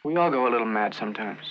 We all go a little mad sometimes.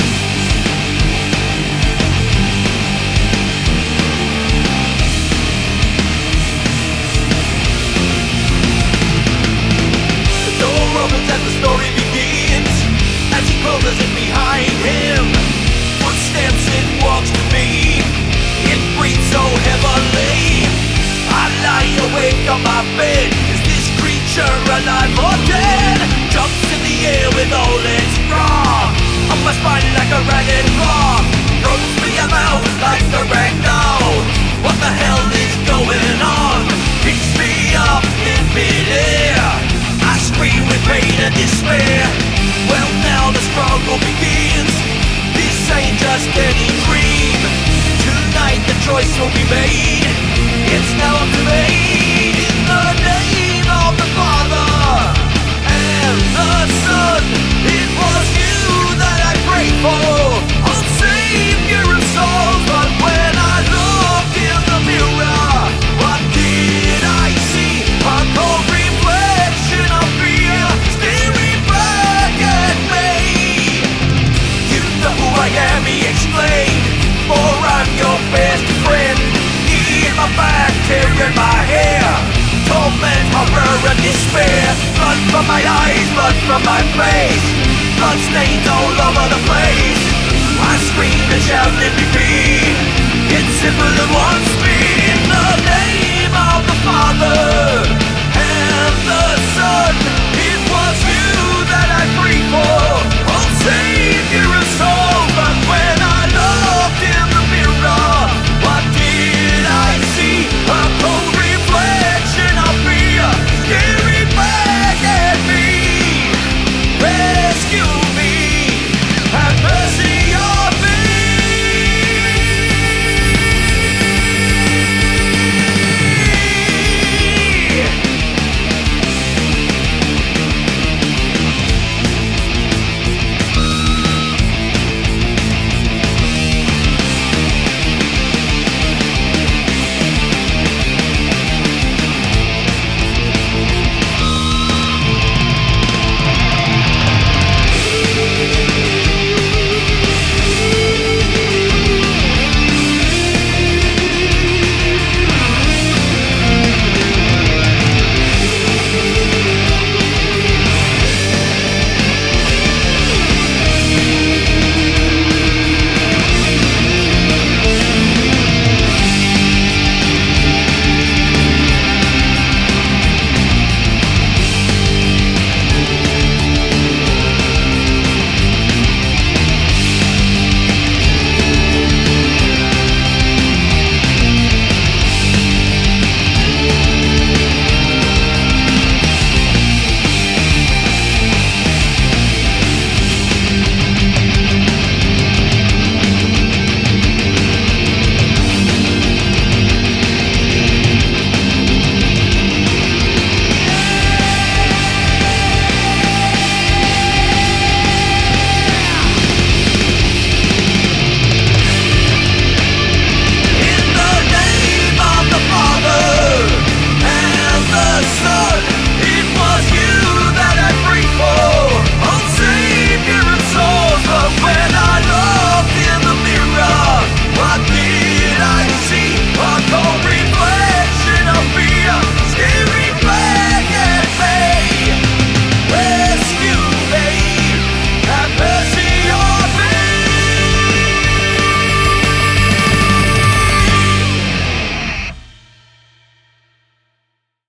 The door opens as the story begins, as he closes it behind him. Footsteps and walks to me, it breathes so heavily. I lie awake on my bed. Is this creature alive or dead? Jumps in the air with all its raw, up my spine like a ragged claw, throws me about like the ragdoll. What the hell is going on? Picks me up in midair. I scream with pain and despair. Well, now the struggle begins. This ain't just any dream. Tonight the choice will be made. It's now up to me. In the name of the Father and the Son, it was you that I prayed for, oh Savior of souls. But when I looked in the mirror, what did I see? A cold reflection of fear staring back at me. You know who I am, he explained, for I'm your best friend. In my back, tearing my hair, torment, horror and despair. Blood from my eyes, blood from my face, blood stains all over the place. I scream and shout, let me be. It's simple and one speed. In the name of the Father